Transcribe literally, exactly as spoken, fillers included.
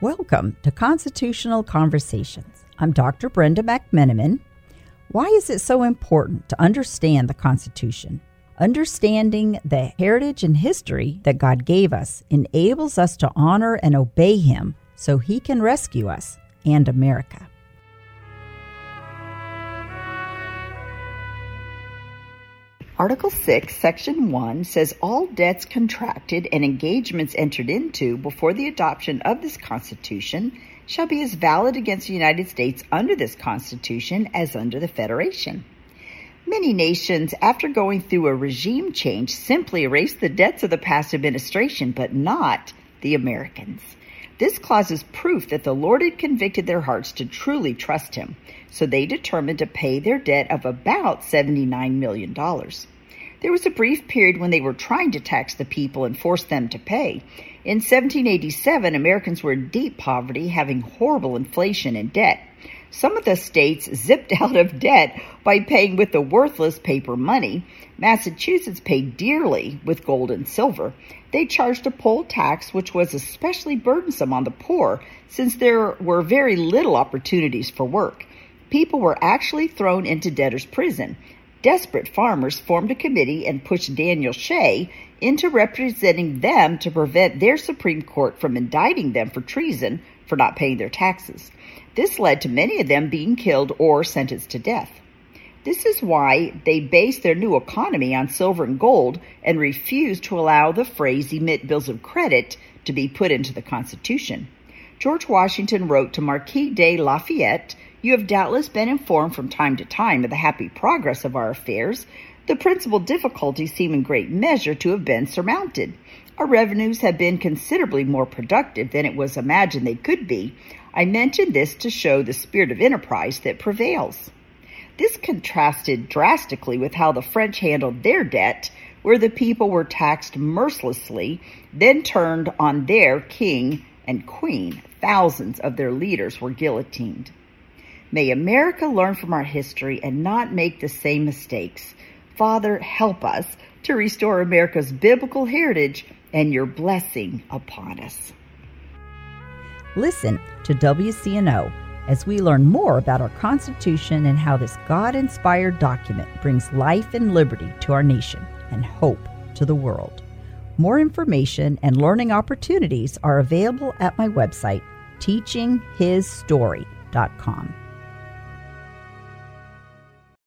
Welcome to Constitutional Conversations. I'm Doctor Brenda McMenamin. Why is it so important to understand the Constitution? Understanding the heritage and history that God gave us enables us to honor and obey Him so He can rescue us and America. Article six, Section one says all debts contracted and engagements entered into before the adoption of this Constitution shall be as valid against the United States under this Constitution as under the Federation. Many nations, after going through a regime change, simply erase the debts of the past administration, but not the Americans. This clause is proof that the Lord had convicted their hearts to truly trust Him, so they determined to pay their debt of about seventy-nine million dollars. There was a brief period when they were trying to tax the people and force them to pay. In seventeen eighty-seven, Americans were in deep poverty, having horrible inflation and debt. Some of the states zipped out of debt by paying with the worthless paper money. Massachusetts paid dearly with gold and silver. They charged a poll tax, which was especially burdensome on the poor, since there were very little opportunities for work. People were actually thrown into debtor's prison. Desperate farmers formed a committee and pushed Daniel Shea into representing them to prevent their Supreme Court from indicting them for treason for not paying their taxes. This led to many of them being killed or sentenced to death. This is why they based their new economy on silver and gold and refused to allow the phrase emit bills of credit to be put into the Constitution. George Washington wrote to Marquis de Lafayette, "You have doubtless been informed from time to time of the happy progress of our affairs. The principal difficulties seem in great measure to have been surmounted. Our revenues have been considerably more productive than it was imagined they could be. I mention this to show the spirit of enterprise that prevails." This contrasted drastically with how the French handled their debt, where the people were taxed mercilessly, then turned on their king and queen. Thousands of their leaders were guillotined. May America learn from our history and not make the same mistakes. Father, help us to restore America's biblical heritage and your blessing upon us. Listen to W C N O as we learn more about our Constitution and how this God-inspired document brings life and liberty to our nation and hope to the world. More information and learning opportunities are available at my website, teaching his story dot com.